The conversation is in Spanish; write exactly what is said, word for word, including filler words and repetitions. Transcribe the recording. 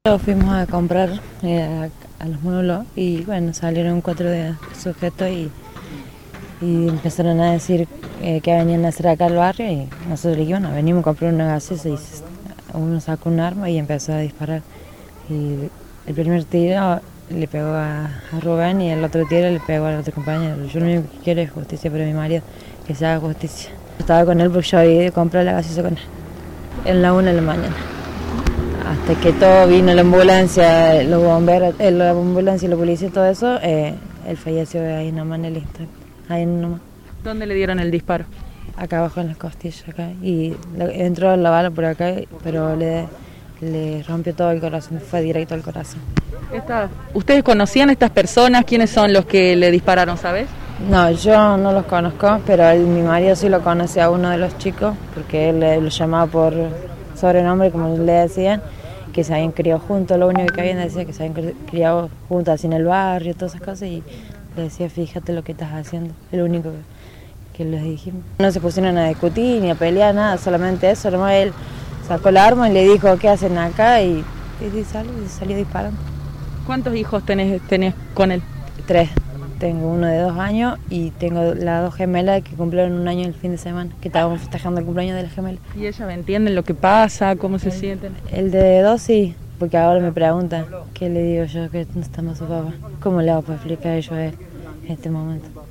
Fuimos a comprar eh, a, a los módulos y bueno, salieron cuatro de sujetos y, y empezaron a decir eh, que venían a hacer acá al barrio y nosotros le dijimos, no, venimos a comprar una gaseosa y uno sacó un arma y empezó a disparar. Y el primer tiro le pegó a, a Rubén y el otro tiro le pegó al otro compañero. Yo lo único que quiero es justicia para mi marido, que se haga justicia. Estaba con él porque yo había comprado la gaseosa con él, en la una de la mañana. Hasta que todo vino, la ambulancia, los bomberos, eh, la ambulancia y la policía y todo eso, eh, él falleció ahí nomás en el instante, ahí nomás. ¿Dónde le dieron el disparo? Acá abajo en las costillas, acá, y le, entró la bala por acá, pero le, le rompió todo el corazón, fue directo al corazón. Esta, ¿Ustedes conocían a estas personas? ¿Quiénes son los que le dispararon, sabes? No, yo no los conozco, pero él, mi marido sí lo conoce a uno de los chicos, porque él lo llamaba por sobrenombre, como le decían, que se habían criado juntos, lo único que habían decía que se habían criado juntos así en el barrio, todas esas cosas, y le decía, fíjate lo que estás haciendo, es lo único que, que les dijimos. No se pusieron a discutir ni a pelear, nada, solamente eso, nomás él sacó el arma y le dijo, ¿qué hacen acá? Y, y, salió, y salió disparando. ¿Cuántos hijos tenés, tenés con él? Tres. Tengo uno de dos años y tengo las dos gemelas que cumplieron un año el fin de semana, que estábamos festejando el cumpleaños de las gemelas. ¿Y ellas entienden lo que pasa? ¿Cómo se el, sienten? El de dos sí, porque ahora me preguntan, ¿qué le digo yo que no está más su papá? ¿Cómo le hago para explicar yo a él en este momento?